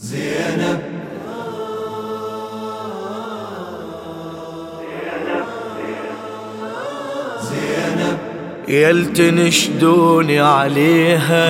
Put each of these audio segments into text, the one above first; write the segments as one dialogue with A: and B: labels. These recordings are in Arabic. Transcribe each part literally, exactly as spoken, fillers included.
A: زينب زينب
B: يلتنشدوني عليها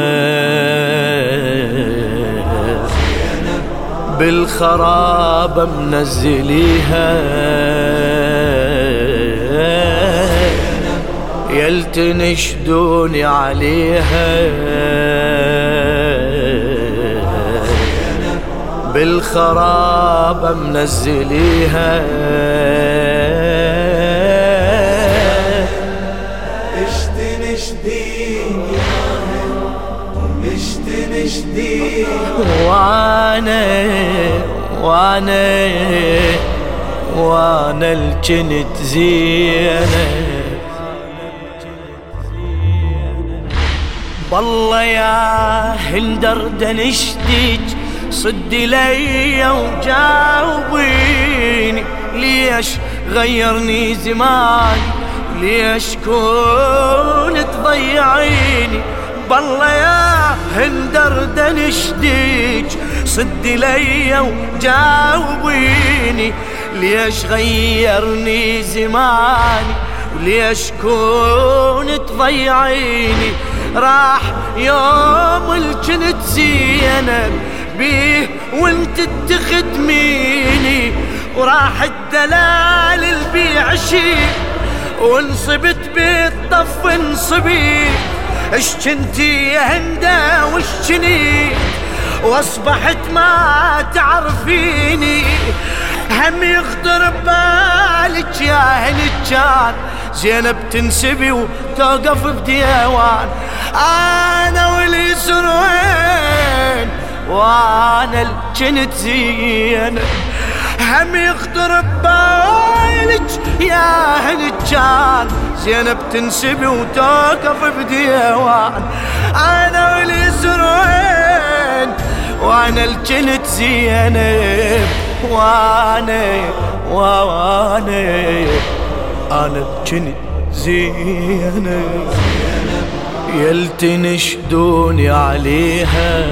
B: بالخرابة منزليها يلتنشدوني عليها بالخرابة منزليها
A: اشتنشديني اشتنشديني
B: وانا وانا وانا الجنت زينب بالله يا هندر دنشدك صد لي وجاوبيني ليش غيرني زمان ليش كون تضيعيني بالله يا هندر دنشدك صد لي وجاوبيني ليش غيرني زماني وليش كون تضيعيني راح يوم الجنت زينب بيه وانت تخدميني وراح الدلال البيع شيء وانصبت بالطف انصبي اش كنتي يا هندا وش كني واصبحت ما تعرفيني هم يخطر ببالك يا هنجان زينب تنسبي وتوقف بديوان انا ولي سروين وانا الجنت زينب هم يخطر ببالك يا هنجان زينب تنسبي وتوقف بديوان انا ولي سروين وانا الجنت زينب وانا وانا انا الجنت زينب يلتنشدوني عليها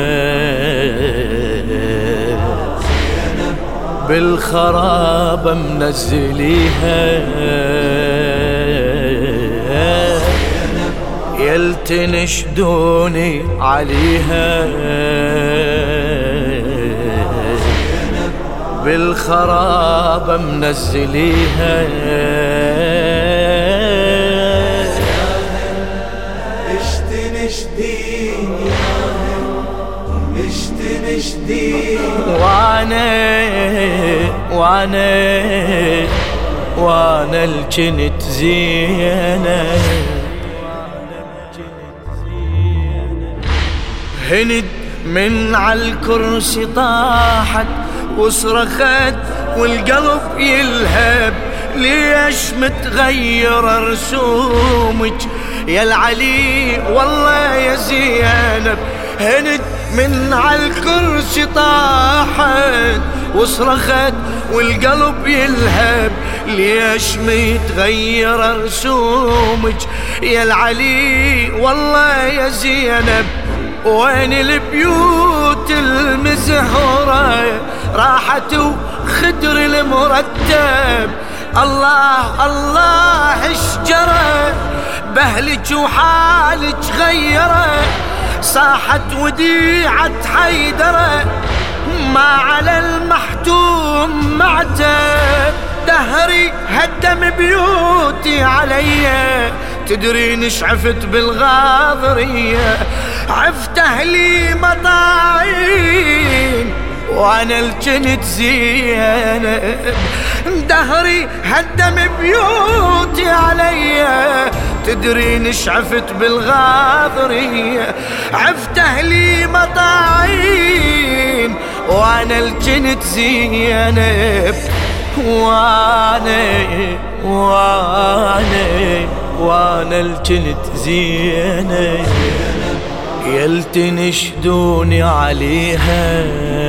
B: بالخرابة منزليها يلتنشدوني عليها بالخرابة منزليها
A: اشتنشديني اشتنشديني
B: وانا وانا وانا الجنت زينب هند من عالكرسي طاحت وصرخت والقلب يلهب ليش متغيرة رسومك يا العلي والله يا زينب هند من عالكرسي طاحت وصرخت والقلب يلهب ليش متغيرة رسومك يا العلي والله يا زينب وين البيوت المزهرة راحت وخدر المرتب الله الله اشجره بهلك وحالك غيره صاحت وديعة حيدره ما على المحتوم معتب دهري هدم بيوتي علي تدرين شعفت بالغاضرية عفت أهلي مطاعين وانا الجنت زينب دهري هدم بيوتي علي تدرين شعفت بالغاضرية عفت أهلي مطاعين وانا الجنت زينب وانا وانا وانا الجنت زينب يلتنشدوني عليها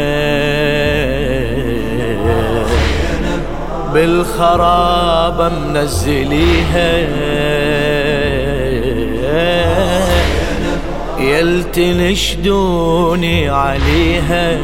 B: بالخرابة منزليها يلتنشدوني عليها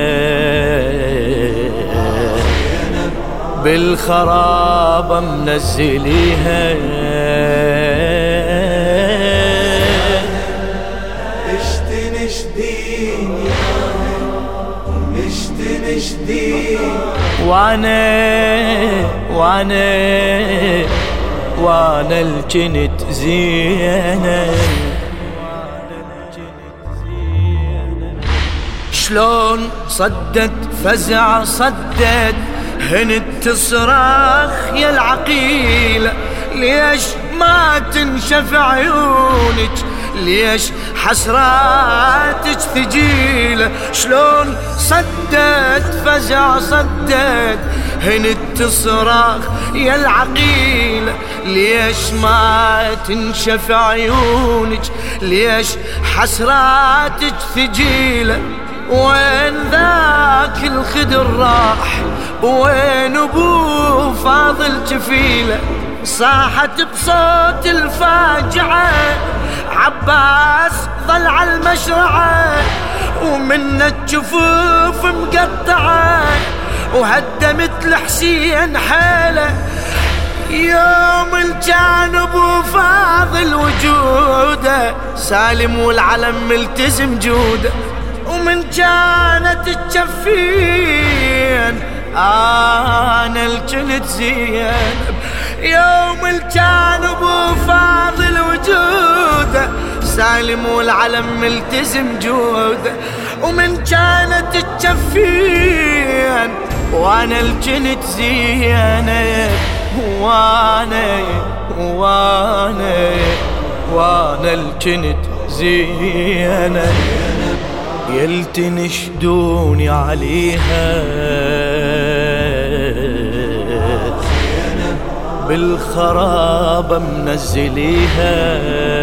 B: بالخرابة منزليها
A: اشتنشديني اشتنشديني
B: وانا وانا وانا الجنت زينة شلون صدت فزع صدت هنت تصرخ يا العقيلة ليش ما تنشف عيونك ليش حسراتك ثقيلة شلون صدت فزع صدت هنت تصرخ يا العقيلة ليش ما تنشف عيونك ليش حسراتك ثقيلة وين ذاك الخدر راح وين ابو فاضل جفيله صاحت بصوت الفاجعة عباس ظل على المشرعة ومن الجفوف مقطعة وهدمت الحسين حيله يوم الجان ابو فاضل وجوده سالم والعلم ملتزم جوده ومن كانت تجفين انا الجنت زينب يوم الجان ابو فاضل وجوده سالم والعلم ملتزم جوده ومن كانت تجفين وانا الجنت زينب وانا وانا وانا الجنت زينب يلتنشدوني عليها بالخرابة منزليها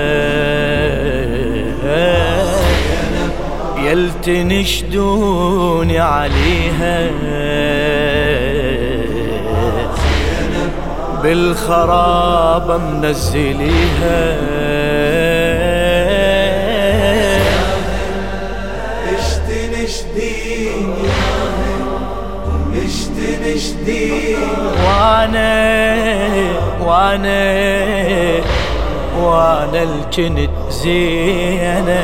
B: يلتنشدوني عليها بالخرابة منزليها
A: اشتنشديني اشتنشديني
B: وانا وانا وانا الجنت زينة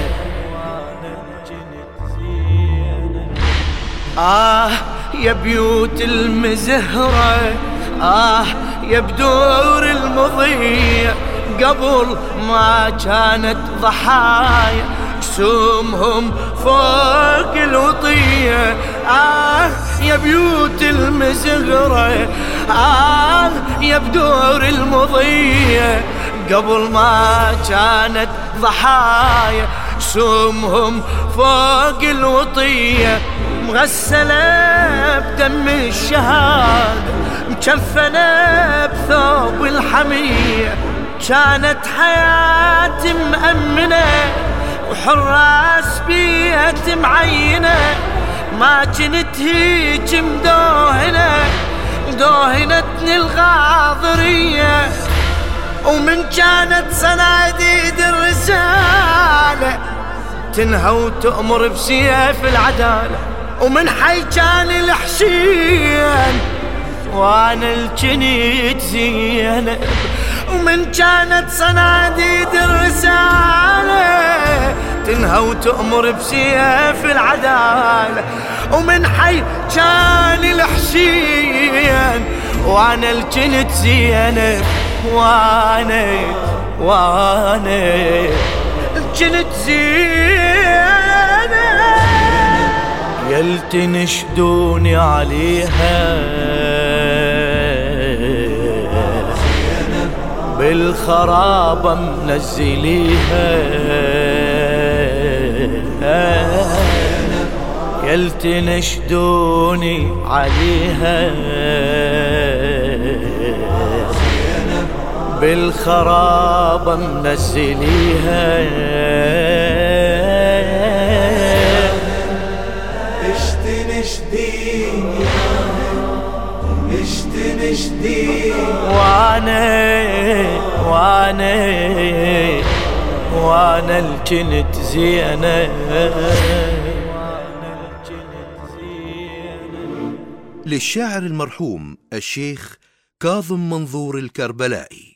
B: آه يا بيوت المزهرة آه يا بدور المضية قبل ما كانت ضحايا سومهم فوق الوطية آه يا بيوت المزهرة آه يا بدور المضية قبل ما كانت ضحايا سومهم فوق الوطية مغسلة بدم الشهادة مكفنة بثوب الحمية كانت حياتي مأمنة وحراس بيت معينة ما كنت هيج مدوهنة دوهنتني الغاضرية ومن كانت صناديد الرسالة تنهى وتأمر بسيف العدالة ومن حي كان الحسين وانا الجنت زينب ومن كانت صناديد الرسالة تنهى وتأمر بسيف العدالة ومن حي كان الحسين وانا الجنت زينب وانا وانا الجنت زينب يلتنشدوني عليها بالخرابة منزليها يلتنشدوني عليها بالخرابة منزليها
A: اشتنشديني اشتنشديني
B: وانا وانا وانا وانا الجنت زينة.
C: للشاعر المرحوم الشيخ كاظم منظور الكربلائي.